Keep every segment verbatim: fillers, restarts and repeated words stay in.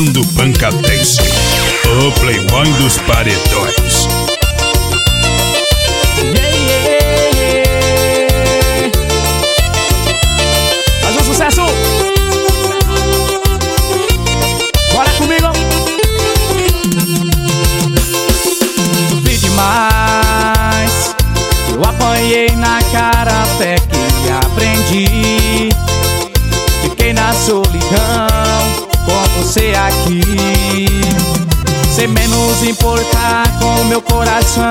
Comando Pancatense, o playboy dos paredões. Yeah, yeah, yeah. Faz um sucesso. Bora comigo. Sofri demais, eu apanhei na cara até que aprendi. Fiquei na solidão com você aqui, sem menos importar com meu coração.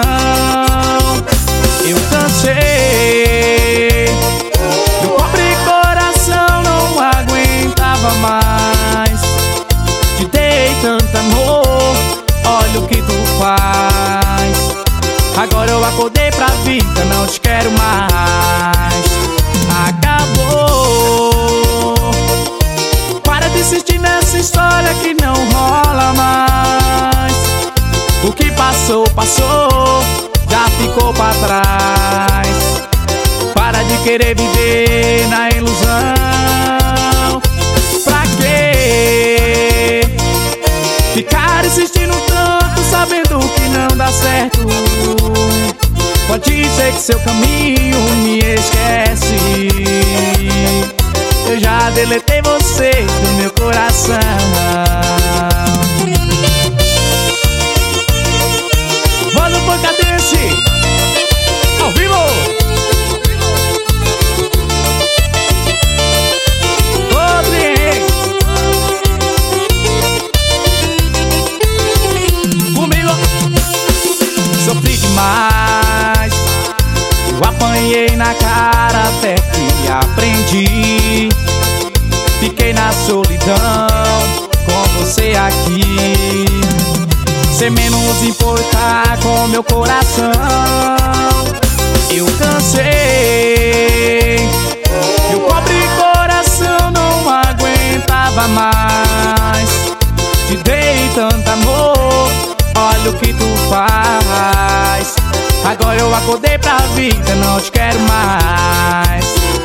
Eu cansei, meu pobre coração não aguentava mais. Te dei tanto amor, olha o que tu faz. Agora eu acordei pra vida, não te quero mais. Acabou, para de insistir nessa história que não rola mais. O que passou, passou, já ficou pra trás. Para de querer viver na ilusão. Pra quê ficar insistindo tanto, sabendo que não dá certo? Pode ser que seu caminho me esquece. Eu já deletei você do meu coração. Manda o Pancatense ao vivo. Rodrigo comigo. Sofri demais, eu apanhei na cara até que aprendi. Fiquei na solidão com você aqui, sem menos importar com meu coração. Eu cansei, meu pobre coração não aguentava mais. Te dei tanto amor, olha o que tu faz. Agora eu acordei pra vida, não te quero mais.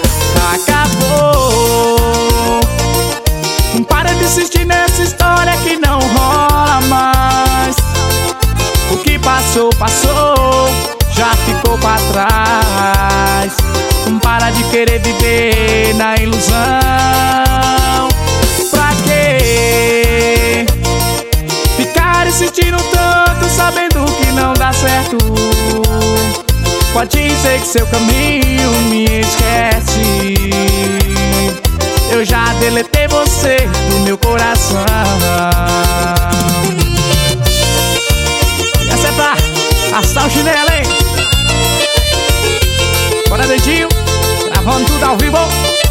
Acabou, para de insistir nessa história que não rola mais. O que passou, passou, já ficou pra trás. Para de querer viver na ilusão. Pra quê ficar insistindo tanto, sabendo que não dá certo? Pode ser que seu caminho me esquece. Eu já deletei você do meu coração. Essa é pra assar o chinelo, hein? Bora, dedinho, gravando tudo ao vivo.